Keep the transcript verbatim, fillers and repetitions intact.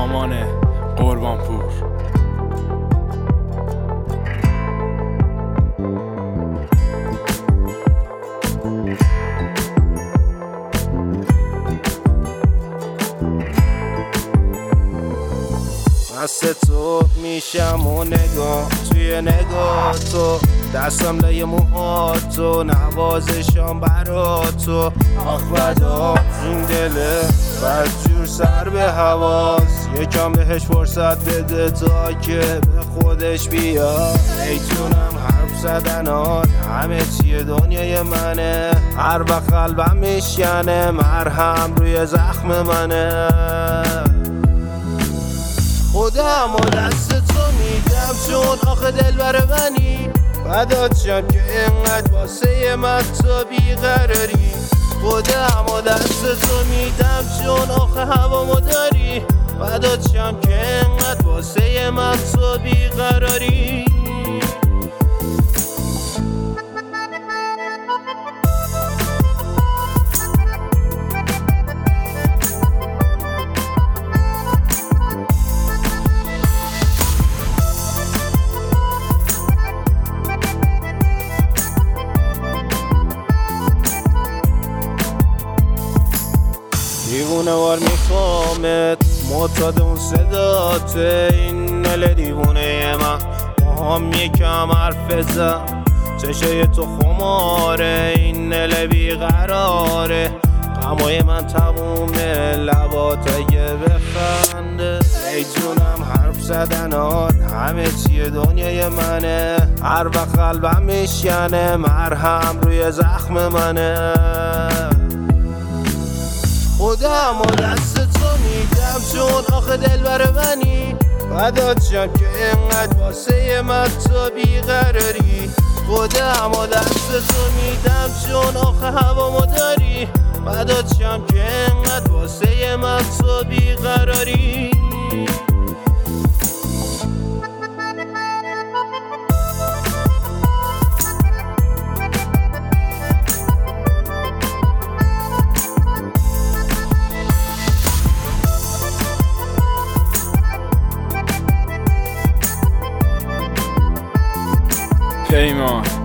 سامان قربانپور. دست تو میشم و نگاه توی نگاه تو، دستم لای موهاتو، نوازشم برا تو. آخ بدا این دله بدجور سر به حواس، یکم بهش فرصت بده تا که به خودش بیاد. ایتونم حرف زدنات همه چیه دنیای منه، هر وقت قلبم میشکنه مرهم روی زخم منه. خودم و دست تو میدم چون آخه دلبر منی، فدات شم که اینقدر واسه من تو بیقراری. خودم و دست تو میدم چون آخه هوامو داری، فدات شم که اینقدر واسه من تو بیقراری. دیوونه وار میخوامت، معتاد اون صدات، این نل دیوونه من با هم یکم حرف بزن. چشای تو خماره، این نل بیقراره، غمای من تمومه لبات اگه بخنده. ای جونم حرف زدنات همه چیه دنیای منه، هر وقت قلبم میشکنه مرهم روی زخم منه. خودم و دست تو میدم چون آخه دلبر منی، فدات شم که اینقدر واسه من تو بیقراری. خودم و دست تو میدم چون آخه هوامو داری، فدات شم که اینقدر واسه من تو بیقراری. پیمان